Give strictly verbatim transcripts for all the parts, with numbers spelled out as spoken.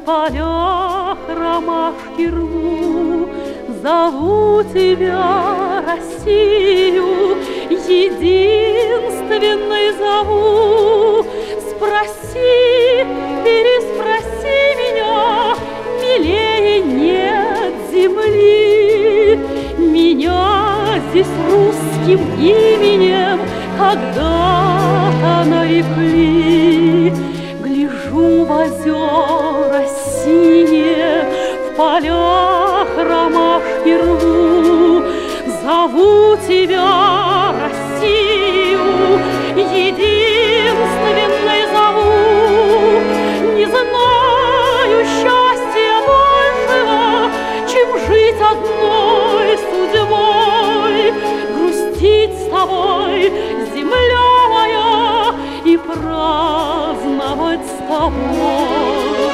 полях ромашки рву, зову тебя, Россию, единственной зову. Спроси, переспроси меня, милее нет земли. Меня здесь русским именем когда-то нарекли. Гляжу в озера синие, в полях ромашки рву, зову тебя, Россию, единственной зову. Не знаю счастья большего, чем жить одной судьбой, грустить с тобой, земля моя, и праздновать с тобой.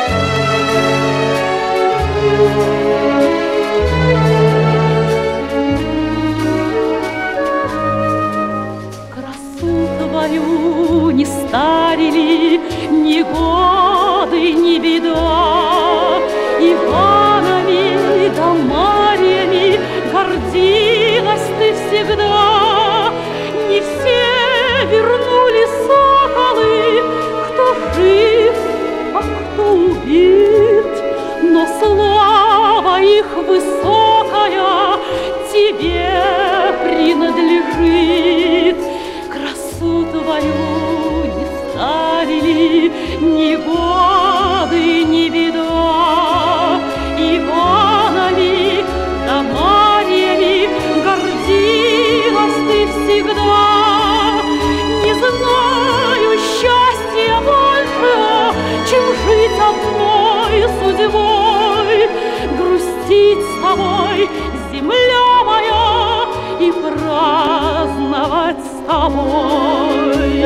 Красу твою не старили ни годы, ни беда. Иванами да Марьями гордилась ты всегда. Не все вернули соколы, кто жив, а кто убит, но слава их высокая тебе принадлежит. Красу твою не старили ни годы, ни беда. Иванами да Марьями гордилась ты всегда. Не знаю счастья больше, чем жить одной судьбой, грустить с тобой, земля моя, и праздновать с тобой.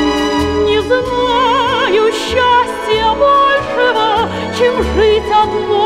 Не знаю счастья большего, чем жить одной